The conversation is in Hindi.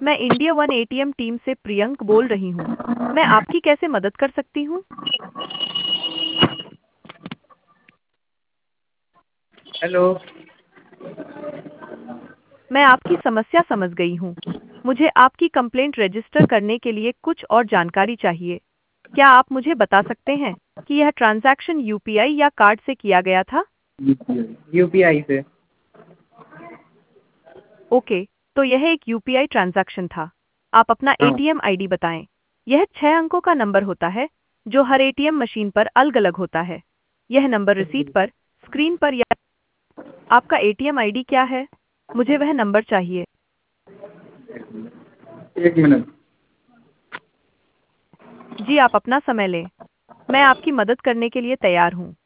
मैं इंडिया वन एटीएम टीम से प्रियंक बोल रही हूँ। मैं आपकी कैसे मदद कर सकती हूँ? हेलो। मैं आपकी समस्या समझ गई हूँ। मुझे आपकी कंप्लेंट रजिस्टर करने के लिए कुछ और जानकारी चाहिए। क्या आप मुझे बता सकते हैं कि यह ट्रांजैक्शन यूपीआई या कार्ड से किया गया था? यूपीआई से। ओके, तो यह एक यूपीआई ट्रांजैक्शन था। आप अपना हाँ। एटीएम आईडी बताएं। यह 6 अंकों का नंबर होता है, जो हर एटीएम मशीन पर अलग-अलग होता है। यह नंबर रसीद पर, स्क्रीन पर या आपका एटीएम आईडी क्या है? मुझे वह नंबर चाहिए। 1 मिनट। जी, आप अपना समय लें। मैं आपकी मदद करने के लिए तैयार हूँ।